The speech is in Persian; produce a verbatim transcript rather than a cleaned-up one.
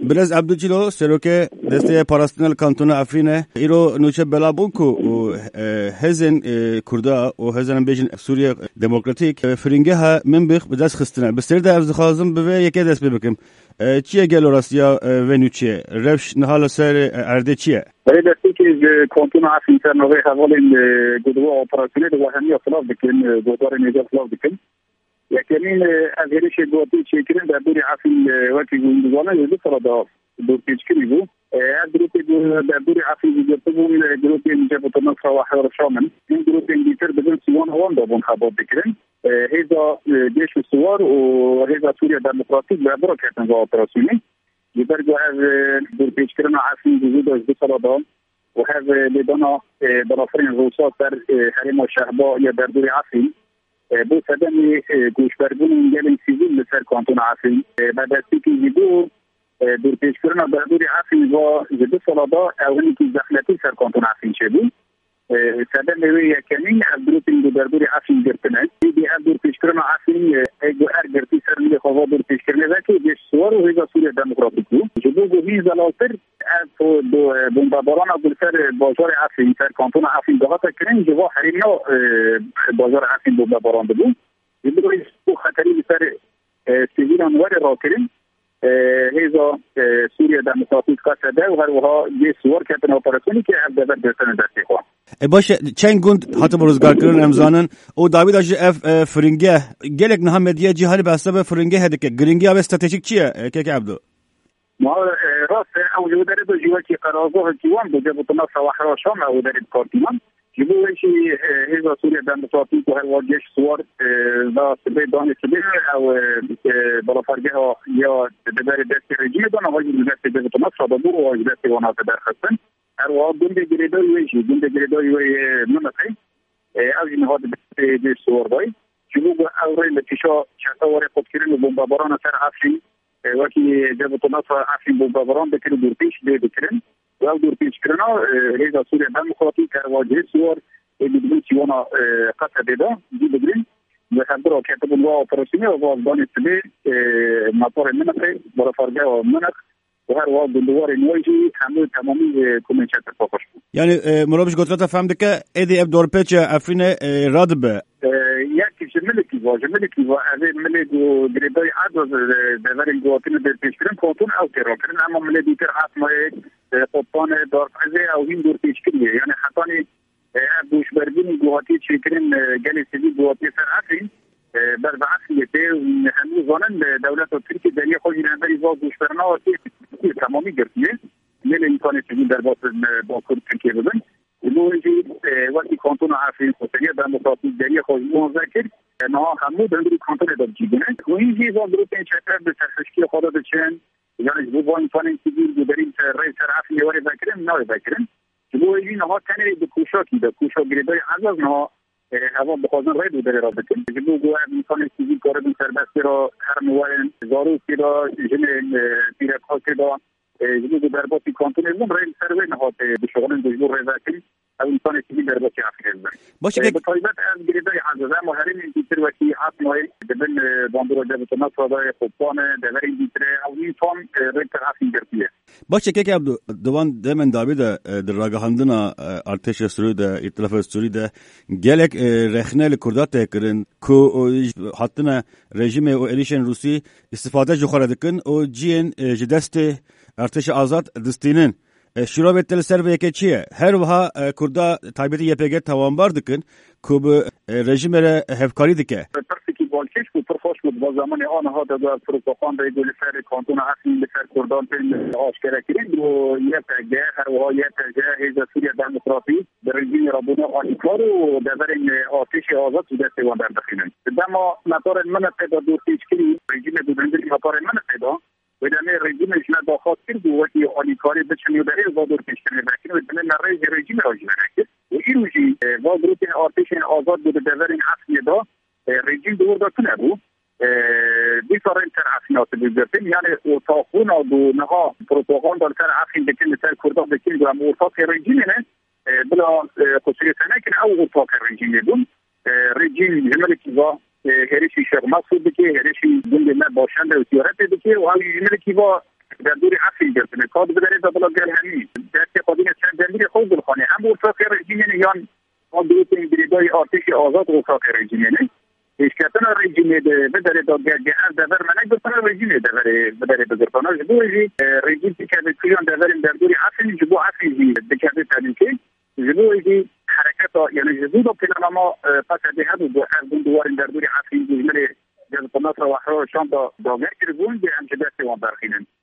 بلز عبدوچیلو سروکه دسته پاراستنال کانتون افرینه ایرو نوچه بلابونکو و هزن کردا و هزن بیشن سوریه دموکراتیک فرنگه ها من بخ بدست خستنه بسر ده از خازم به یکی دست ببکم چیه گلو راستیا و نوچه روش نهال سر ارده چیه؟ برای دستی که کانتون افرین سر نوه حوال گدوه آپراسیونه دو همی اصلاف بکن گودار نیزه اصلاف بکن یکنین از هرش گوتی چیکرین در دوری افرین وقتی گوندگانه یه دو سرادا دور پیچکری بود از گروپی در دوری افرین جبته بود گروپی اینجا بطنان سواحه و شامن این گروپی اینجیتر بدون سیوان هوان دابون خباب بکرین هیزا جیش سوار و هیزا سوریا دموکراتیک به برا کردن و آپراسیونی جبرگو از دور پیچکرین افرین جزود از دو سرادا و هز لیدانا برافرین روسا در حریم و شهبا یا در دوری افرین بو سدمی گوشبرگون انگل سیزیل لسر کانتون افرین بعد از که جدو دور پیش کردن در دوری افرین و جدو سالادا اولین که زخلتی سر کانتون افرین چه بود سدمی وی یکنین از گروپین در دوری افرین گرتنه دیدی از دور پیش کردن افرین ایگو ار گرتی سر میل خواه دور پیش کردنه وکی دیش سوار و هیزا سوریه دموکراتیک بود جدو گوهی زلاتر از بمباران از سر بازار افرین سر کانتون افرین دهات کنن جوا حریم نو بازار افرین بمباران بود جدو گوهی خطری سر سیویل انوار را کرن هیزا سوریه دموکراتیک قصده و هر وها یه سوار کردن اپراسیونی که از دور گرتن دستی خواه باشه چند گوند حتی روزگار کردن امزانن او داوید آجی اف فرنگه گلک نه مدیه جهانی بسته به فرنگه هده که گرینگی آب استراتژیک چیه که که عبدو ما راست او جو داره دو جوه که قرازوه کیوان دو جبو تنا سواحه و شام او داره کارتیمان جبو ویشی هیزا سوریه دموکراتیک و هر واجهش سوار دا سبه دانی سبه او بلافرگه ها یا دبر دست رجیم دانا واجه دست جبو تنا سادابو و واجه دست وانا در خستن هر واقع گنده گریدوی ویشی گنده گریدوی وی منطقه او جنها دست جیش سوار دای جبو او رای لتیشا چهتا واره خود کرن و بمباباران سر افرین وکی جبو تنا افرین بمباباران بکرن دور پیش ده بکرن و دور پیش کرنا هیزا سوریه دموکراتیک هر واجه سوار بدون سیوانا قطع دیده دی بگرین و خبر را کتب الوا اپراسیونی و وازدان سبه مطار منقه برا فرگه و منق و هر واقع دندوار نویجی همه تمامی کمیچت پاکش بود یعنی مرابش گوترات فهمده که ایدی اب دور پیچ افرین راد به یکی ملکی و ملکی و از ملک و گریبای عدد دورین گواتین در پیش کرن کانتون او تیرا کرن اما ملکی تر حتمای قطان دارفزه او این دور پیش کریه یعنی حتانی بوش برگین گواتی چیکرین گلی سیدی گواتی سر افرین بر بعثیته همه زانن دولت ترکی دریه خودی نهبری با بوش برنا و تمامی گرتیه میل امکان سیدی در باطن با کرد ترکیه بزن نویجی وقتی کانتون افرین خودتریه دموکراتیک دریه خودی موضع کرد نه همه دندری کانتون در جیگونه نویجی با گروپین چکر به سرخشکی خدا بچن یعنی جو با امکان سیدی جو درین رئیس سر افرین واری بکرن نه بکرن جو این ها تنه به کوشاکی به کوشا گریدای عزاز نه هوا بخوازن رای دو داره را بکن جو گوه امکان سیدی کاردن سربستی را هر نوائن زاروسی را جن پیرکاسی را جو دو درباتی کانتون ازم رای سروی نهات بشغلن دجبور رای بکن او انسان سیدی درباتی افرین ازم باشه که بطایبت از گریدای عزاز اما هرین این دیتر وکی حتمای دبن باندورا جبت نصر رای خوبان دورین دیتر او این فام ریکتر افرین گرتیه باشه که که عبدو دوان دمن داوید در راگهاندنا ارتش سوری ده ائتلاف سوری ده گلک رخنه لکردات تکرن کو حتنا رژیم او الیشن روسی استفاده جو خورد کن او جین جدست ارتش آزاد دستینن شروع به تل سر که چیه هر وها کردا تایبتی یپگ توانبار دکن کو به رژیم را هفکاری دکه بالکش بود پرخوش بود با زمان آنها در پروتوکل در دول سر کانتون افرین به سر کردان پین آشکار کردن و یه تگه هر وها یه تگه هیزا سوریه دموکراتی در رژیم رابونه آشکار و در این آتش آزاد و دست وان در دخیلن دما مطار من پیدا دور پیشکری رژیم بودندری مطار من پیدا و در رژیمش نداخت کرد و وقتی آلیکاری بچنی و داره و دور پیشکری بکنه و در نرای رژیم راجی نرکت و این روشی و گروپ آتش آزاد بود در این افری دا رژیم دور داشته نبود بیشتر این تر افینات بیشترین یعنی اتاقون و دو نها پروتوکل دار تر افین بکن تر کردان بکن و هم اتاق رژیم نه بلا خصوصی تنه که او اتاق رژیم بود رژیم جمله کیوا هریشی شرماس بود که هریشی دنبال نه باشنده و سیارت بود که و هایی جمله کیوا در دوری عفی گرفتن کاد بداره دادلا گرهمی دستی قدیم چند دندیر خوب دلخانه هم ورساق رژیمین یان ما دوست این بریدای آتش آزاد ورساق رژیمینه اشکتن رژیم بداره دادگرگه از دور منک بسن رژیم بداره بزرگانه جبوی رژیم بکرده کلیان دوریم در دوری عفی جبو عفی بکرده تدیکی جبوی حرکت یعنی جبو دو پلانما پس دهد و دو از دواریم در دوری عفی جمله جلب نصر و احرار شان دا داگر کربون به همچه دستی وان برخینن